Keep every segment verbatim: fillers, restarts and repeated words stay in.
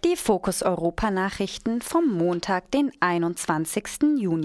Die Fokus Europa-Nachrichten vom Montag, den einundzwanzigsten Juni.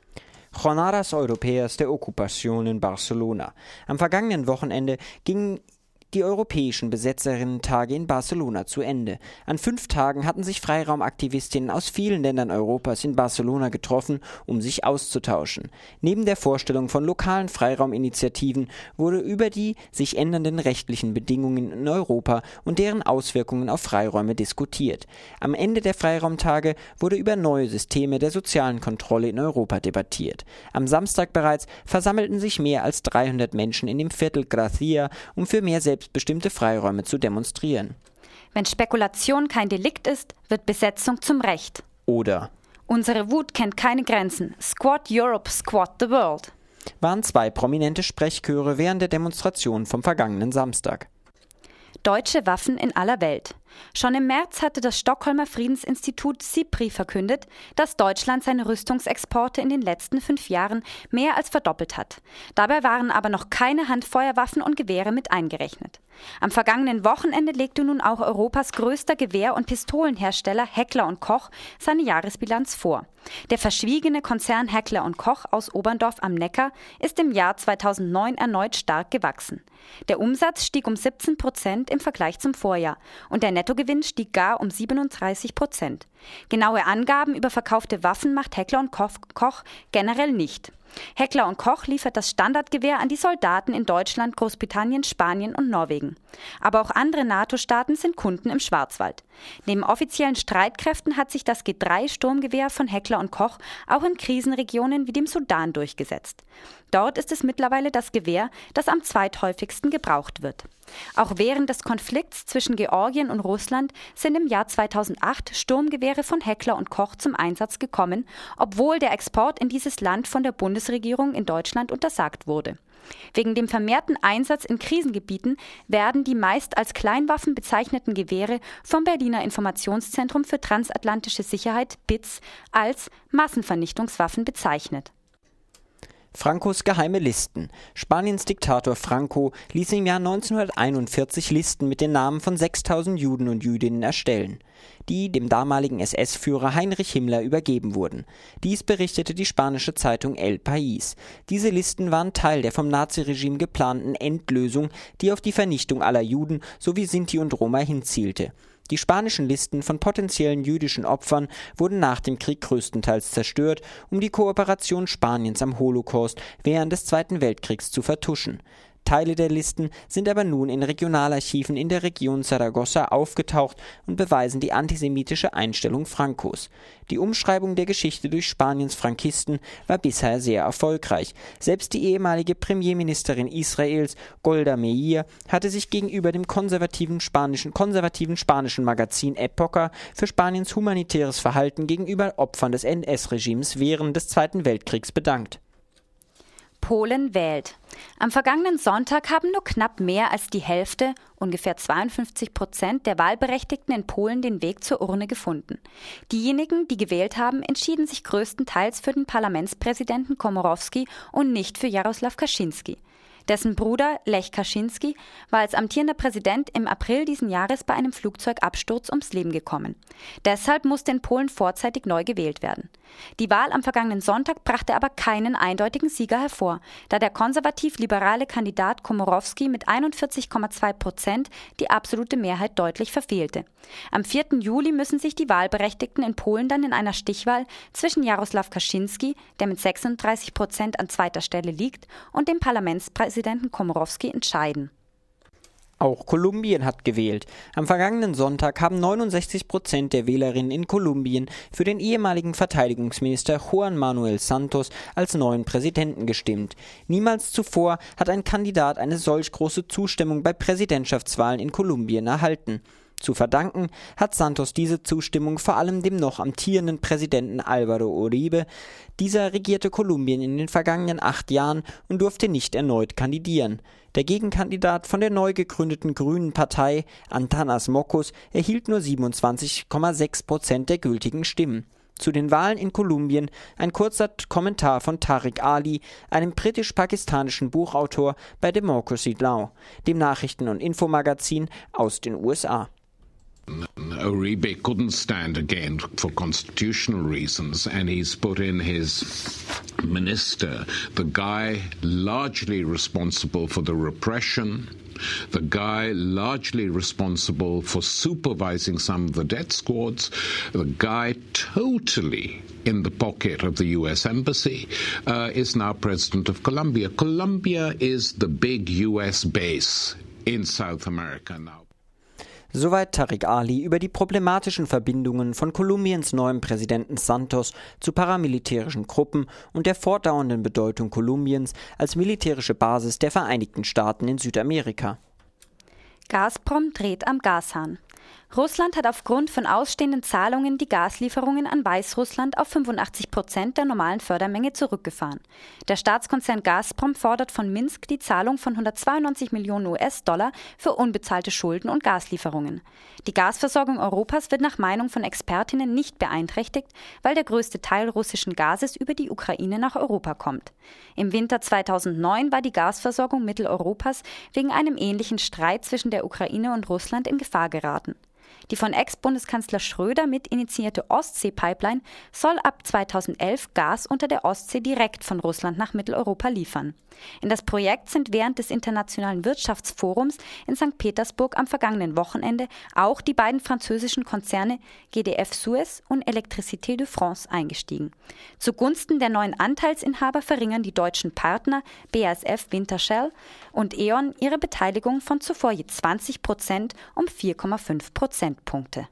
Jornadas Europeas de Ocupación in Barcelona. Am vergangenen Wochenende gingen die europäischen Besetzerinnen-Tage in Barcelona zu Ende. An fünf Tagen hatten sich Freiraumaktivistinnen aus vielen Ländern Europas in Barcelona getroffen, um sich auszutauschen. Neben der Vorstellung von lokalen Freirauminitiativen wurde über die sich ändernden rechtlichen Bedingungen in Europa und deren Auswirkungen auf Freiräume diskutiert. Am Ende der Freiraumtage wurde über neue Systeme der sozialen Kontrolle in Europa debattiert. Am Samstag bereits versammelten sich mehr als dreihundert Menschen in dem Viertel Gracia, um für mehr Selbst bestimmte Freiräume zu demonstrieren. Wenn Spekulation kein Delikt ist, wird Besetzung zum Recht. Oder unsere Wut kennt keine Grenzen. Squat Europe, squat the world. Waren zwei prominente Sprechchöre während der Demonstration vom vergangenen Samstag. Deutsche Waffen in aller Welt. Schon im März hatte das Stockholmer Friedensinstitut SIPRI verkündet, dass Deutschland seine Rüstungsexporte in den letzten fünf Jahren mehr als verdoppelt hat. Dabei waren aber noch keine Handfeuerwaffen und Gewehre mit eingerechnet. Am vergangenen Wochenende legte nun auch Europas größter Gewehr- und Pistolenhersteller Heckler und Koch seine Jahresbilanz vor. Der verschwiegene Konzern Heckler und Koch aus Oberndorf am Neckar ist im Jahr zweitausendneun erneut stark gewachsen. Der Umsatz stieg um siebzehn Prozent im Vergleich zum Vorjahr und der Nettogewinn stieg gar um siebenunddreißig Prozent. Genaue Angaben über verkaufte Waffen macht Heckler und Koch generell nicht. Heckler und Koch liefert das Standardgewehr an die Soldaten in Deutschland, Großbritannien, Spanien und Norwegen. Aber auch andere NATO-Staaten sind Kunden im Schwarzwald. Neben offiziellen Streitkräften hat sich das G drei Sturmgewehr von Heckler und Koch auch in Krisenregionen wie dem Sudan durchgesetzt. Dort ist es mittlerweile das Gewehr, das am zweithäufigsten gebraucht wird. Auch während des Konflikts zwischen Georgien und Russland sind im Jahr zweitausendacht Sturmgewehre von Heckler und Koch zum Einsatz gekommen, obwohl der Export in dieses Land von der Bundesregierung in Deutschland untersagt wurde. Wegen dem vermehrten Einsatz in Krisengebieten werden die meist als Kleinwaffen bezeichneten Gewehre vom Berliner Informationszentrum für transatlantische Sicherheit B I Z als Massenvernichtungswaffen bezeichnet. Francos geheime Listen. Spaniens Diktator Franco ließ im Jahr neunzehnhunderteinundvierzig Listen mit den Namen von sechstausend Juden und Jüdinnen erstellen, die dem damaligen S S-Führer Heinrich Himmler übergeben wurden. Dies berichtete die spanische Zeitung El País. Diese Listen waren Teil der vom Naziregime geplanten Endlösung, die auf die Vernichtung aller Juden sowie Sinti und Roma hinzielte. Die spanischen Listen von potenziellen jüdischen Opfern wurden nach dem Krieg größtenteils zerstört, um die Kooperation Spaniens am Holocaust während des Zweiten Weltkriegs zu vertuschen. Teile der Listen sind aber nun in Regionalarchiven in der Region Saragossa aufgetaucht und beweisen die antisemitische Einstellung Francos. Die Umschreibung der Geschichte durch Spaniens Frankisten war bisher sehr erfolgreich. Selbst die ehemalige Premierministerin Israels, Golda Meir, hatte sich gegenüber dem konservativen spanischen, konservativen spanischen Magazin Época für Spaniens humanitäres Verhalten gegenüber Opfern des N S-Regimes während des Zweiten Weltkriegs bedankt. Polen wählt. Am vergangenen Sonntag haben nur knapp mehr als die Hälfte, ungefähr zweiundfünfzig Prozent der Wahlberechtigten in Polen den Weg zur Urne gefunden. Diejenigen, die gewählt haben, entschieden sich größtenteils für den Parlamentspräsidenten Komorowski und nicht für Jarosław Kaczyński. Dessen Bruder Lech Kaczynski war als amtierender Präsident im April diesen Jahres bei einem Flugzeugabsturz ums Leben gekommen. Deshalb musste in Polen vorzeitig neu gewählt werden. Die Wahl am vergangenen Sonntag brachte aber keinen eindeutigen Sieger hervor, da der konservativ-liberale Kandidat Komorowski mit einundvierzig Komma zwei Prozent die absolute Mehrheit deutlich verfehlte. Am vierten Juli müssen sich die Wahlberechtigten in Polen dann in einer Stichwahl zwischen Jarosław Kaczynski, der mit sechsunddreißig Prozent an zweiter Stelle liegt, und dem Parlamentspräsidenten Komorowski entscheiden. Auch Kolumbien hat gewählt. Am vergangenen Sonntag haben neunundsechzig Prozent der Wählerinnen in Kolumbien für den ehemaligen Verteidigungsminister Juan Manuel Santos als neuen Präsidenten gestimmt. Niemals zuvor hat ein Kandidat eine solch große Zustimmung bei Präsidentschaftswahlen in Kolumbien erhalten. Zu verdanken hat Santos diese Zustimmung vor allem dem noch amtierenden Präsidenten Álvaro Uribe. Dieser regierte Kolumbien in den vergangenen acht Jahren und durfte nicht erneut kandidieren. Der Gegenkandidat von der neu gegründeten Grünen Partei, Antanas Mockus, erhielt nur siebenundzwanzig Komma sechs Prozent der gültigen Stimmen. Zu den Wahlen in Kolumbien ein kurzer Kommentar von Tariq Ali, einem britisch-pakistanischen Buchautor bei Democracy Now!, dem Nachrichten- und Infomagazin aus den U S A. Uribe couldn't stand again for constitutional reasons, and he's put in his minister, the guy largely responsible for the repression, the guy largely responsible for supervising some of the death squads, the guy totally in the pocket of the U S Embassy, uh, is now president of Colombia. Colombia is the big U S base in South America now. Soweit Tariq Ali über die problematischen Verbindungen von Kolumbiens neuem Präsidenten Santos zu paramilitärischen Gruppen und der fortdauernden Bedeutung Kolumbiens als militärische Basis der Vereinigten Staaten in Südamerika. Gazprom dreht am Gashahn. Russland hat aufgrund von ausstehenden Zahlungen die Gaslieferungen an Weißrussland auf fünfundachtzig Prozent der normalen Fördermenge zurückgefahren. Der Staatskonzern Gazprom fordert von Minsk die Zahlung von hundertzweiundneunzig Millionen U S-Dollar für unbezahlte Schulden und Gaslieferungen. Die Gasversorgung Europas wird nach Meinung von Expertinnen nicht beeinträchtigt, weil der größte Teil russischen Gases über die Ukraine nach Europa kommt. Im Winter zweitausendneun war die Gasversorgung Mitteleuropas wegen einem ähnlichen Streit zwischen der Ukraine und Russland in Gefahr geraten. Die von Ex-Bundeskanzler Schröder mit initiierte Ostsee-Pipeline soll ab zweitausendelf Gas unter der Ostsee direkt von Russland nach Mitteleuropa liefern. In das Projekt sind während des Internationalen Wirtschaftsforums in Sankt Petersburg am vergangenen Wochenende auch die beiden französischen Konzerne G D F Suez und Électricité de France eingestiegen. Zugunsten der neuen Anteilsinhaber verringern die deutschen Partner B A S F Wintershall und E.ON ihre Beteiligung von zuvor je zwanzig Prozent um vier Komma fünf Prozentpunkte.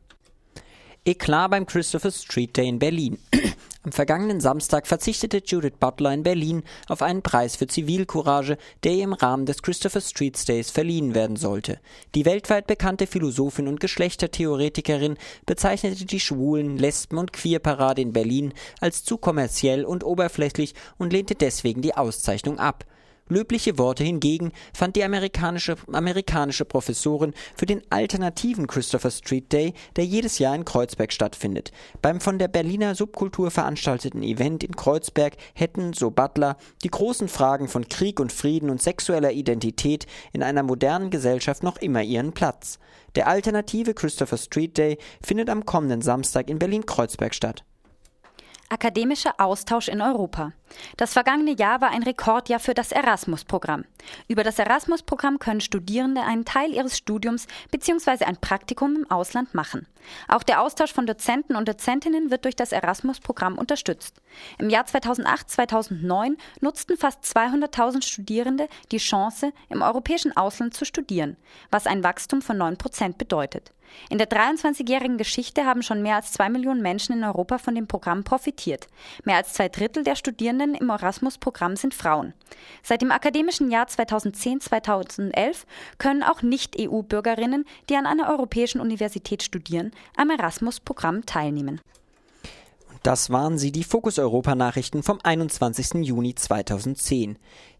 Eklat beim Christopher Street Day in Berlin. Am vergangenen Samstag verzichtete Judith Butler in Berlin auf einen Preis für Zivilcourage, der ihr im Rahmen des Christopher Street Days verliehen werden sollte. Die weltweit bekannte Philosophin und Geschlechtertheoretikerin bezeichnete die Schwulen-, Lesben- und Queer-Parade in Berlin als zu kommerziell und oberflächlich und lehnte deswegen die Auszeichnung ab. Löbliche Worte hingegen fand die amerikanische, amerikanische Professorin für den alternativen Christopher Street Day, der jedes Jahr in Kreuzberg stattfindet. Beim von der Berliner Subkultur veranstalteten Event in Kreuzberg hätten, so Butler, die großen Fragen von Krieg und Frieden und sexueller Identität in einer modernen Gesellschaft noch immer ihren Platz. Der alternative Christopher Street Day findet am kommenden Samstag in Berlin-Kreuzberg statt. Akademischer Austausch in Europa. Das vergangene Jahr war ein Rekordjahr für das Erasmus-Programm. Über das Erasmus-Programm können Studierende einen Teil ihres Studiums bzw. ein Praktikum im Ausland machen. Auch der Austausch von Dozenten und Dozentinnen wird durch das Erasmus-Programm unterstützt. Im Jahr zweitausendacht zweitausendneun nutzten fast zweihunderttausend Studierende die Chance, im europäischen Ausland zu studieren, was ein Wachstum von neun Prozent bedeutet. In der dreiundzwanzigjährigen Geschichte haben schon mehr als zwei Millionen Menschen in Europa von dem Programm profitiert. Mehr als zwei Drittel der Studierenden im Erasmus-Programm sind Frauen. Seit dem akademischen Jahr zweitausendzehn zweitausendelf können auch Nicht-E U-Bürgerinnen, die an einer europäischen Universität studieren, am Erasmus-Programm teilnehmen. Das waren sie, die Fokus Europa Nachrichten vom einundzwanzigsten Juni zweitausendzehn.